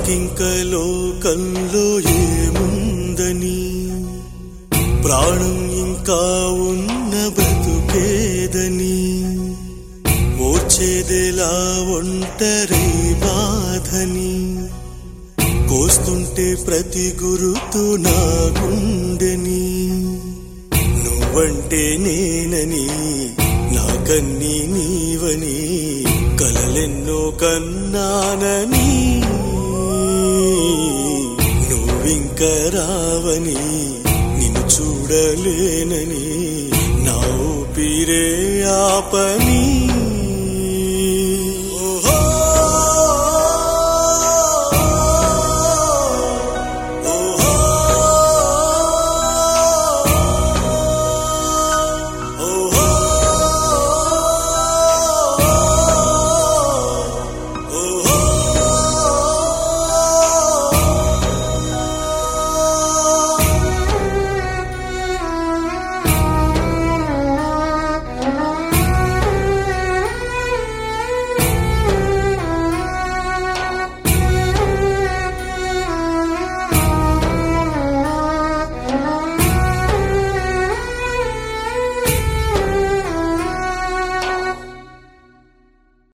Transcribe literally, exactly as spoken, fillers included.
నాకింక లోకంలో ఏముందని, ప్రాణం ఇంకా ఉన్న బ్రతుకేదని, ఓర్చేదెలా ఒంటరి బాధని, కోస్తుంటే ప్రతి గురుతు నా గుండెని, నువ్వంటే నేనని నాకన్నీ నీవని, కలలెన్నో కన్నానని, నువ్వింక రావని, నిన్ను చూడలేనని, నా ఊపిరే ఆపని.